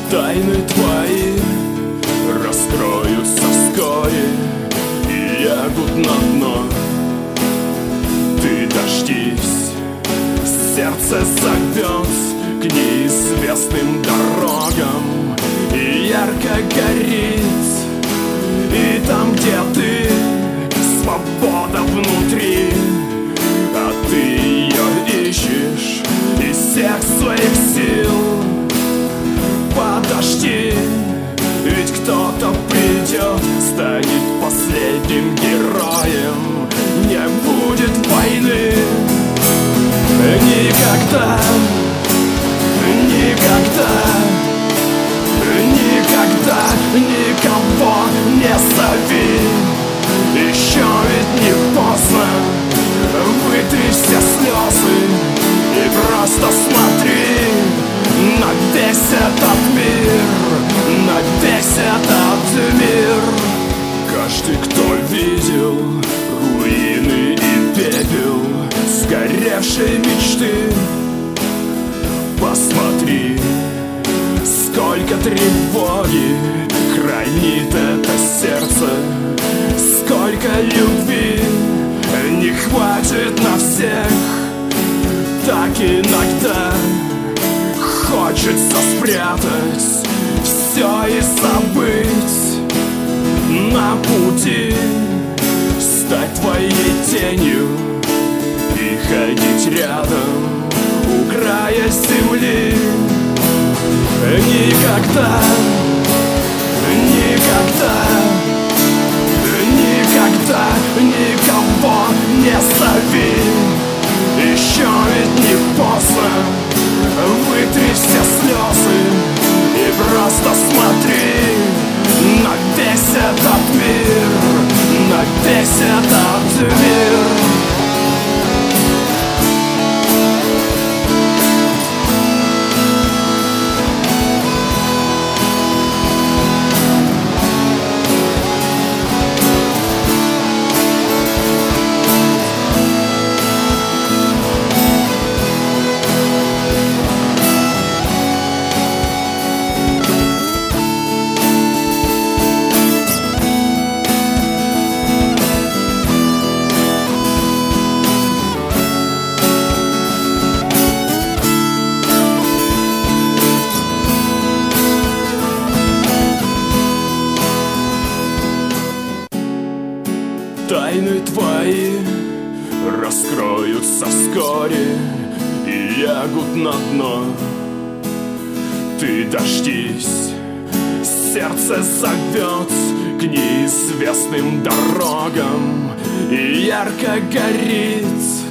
Тайны твои раскроются вскоре и лягут на дно. Ты дождись, сердце зовет к неизвестным дорогам и ярко горит. И там, где ты, свобода внутри, а ты ее ищешь из всех своих сил. Подожди, ведь кто-то придет, станет последним героем. Не будет войны никогда, никогда, никогда никого не зови. Еще ведь не поздно, вытри все слезы и просто смотри на весь этот мир, на весь этот мир. Каждый, кто видел руины и пепел сгоревшей мечты, посмотри, сколько тревоги хранит это сердце, сколько любви не хватит на всех. Так иногда хочется спрятать все и забыть на пути, стать твоей тенью и ходить рядом у края земли. Никогда, никогда, никогда никого не зови. Еще ведь не поздно, вытри все слезы и просто смотри на весь этот мир, на весь этот мир. Тайны твои раскроются вскоре и лягут на дно. Ты дождись, сердце зовет к неизвестным дорогам и ярко горит.